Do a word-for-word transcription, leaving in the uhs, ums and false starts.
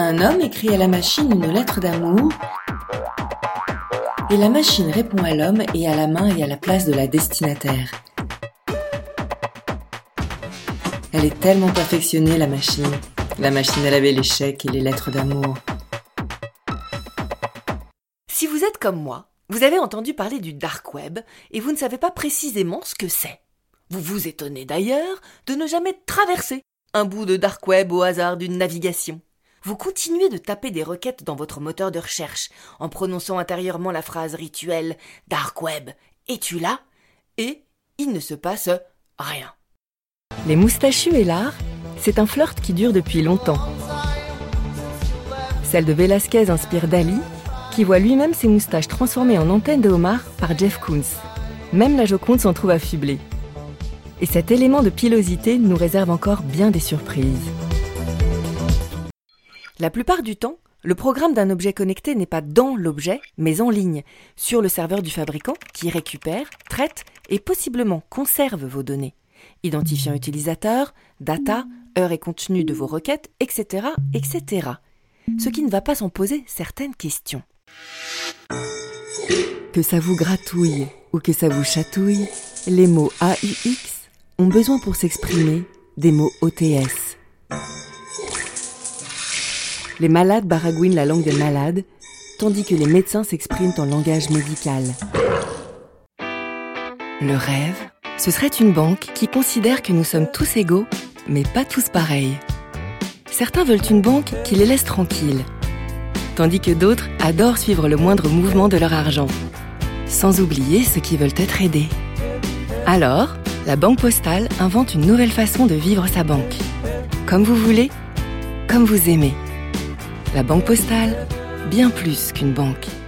Un homme écrit à la machine une lettre d'amour et la machine répond à l'homme et à la main et à la place de la destinataire. Elle est tellement perfectionnée, la machine. La machine à laver les chèques et les lettres d'amour. Si vous êtes comme moi, vous avez entendu parler du dark web et vous ne savez pas précisément ce que c'est. Vous vous étonnez d'ailleurs de ne jamais traverser un bout de dark web au hasard d'une navigation. Vous continuez de taper des requêtes dans votre moteur de recherche en prononçant intérieurement la phrase rituelle « Dark web, es-tu là ?» et il ne se passe rien. Les moustachus et l'art, c'est un flirt qui dure depuis longtemps. Celle de Velázquez inspire Dali, qui voit lui-même ses moustaches transformées en antennes de homard par Jeff Koons. Même la Joconde s'en trouve affublée. Et cet élément de pilosité nous réserve encore bien des surprises. La plupart du temps, le programme d'un objet connecté n'est pas dans l'objet, mais en ligne, sur le serveur du fabricant qui récupère, traite et possiblement conserve vos données. Identifiant utilisateur, data, heure et contenu de vos requêtes, et cetera, et cetera. Ce qui ne va pas sans poser certaines questions. Que ça vous gratouille ou que ça vous chatouille, les mots A U X ont besoin pour s'exprimer des mots O T S. Les malades baragouinent la langue des malades, tandis que les médecins s'expriment en langage médical. Le rêve, ce serait une banque qui considère que nous sommes tous égaux, mais pas tous pareils. Certains veulent une banque qui les laisse tranquilles, tandis que d'autres adorent suivre le moindre mouvement de leur argent, sans oublier ceux qui veulent être aidés. Alors, la Banque Postale invente une nouvelle façon de vivre sa banque. Comme vous voulez, comme vous aimez. La Banque Postale, bien plus qu'une banque.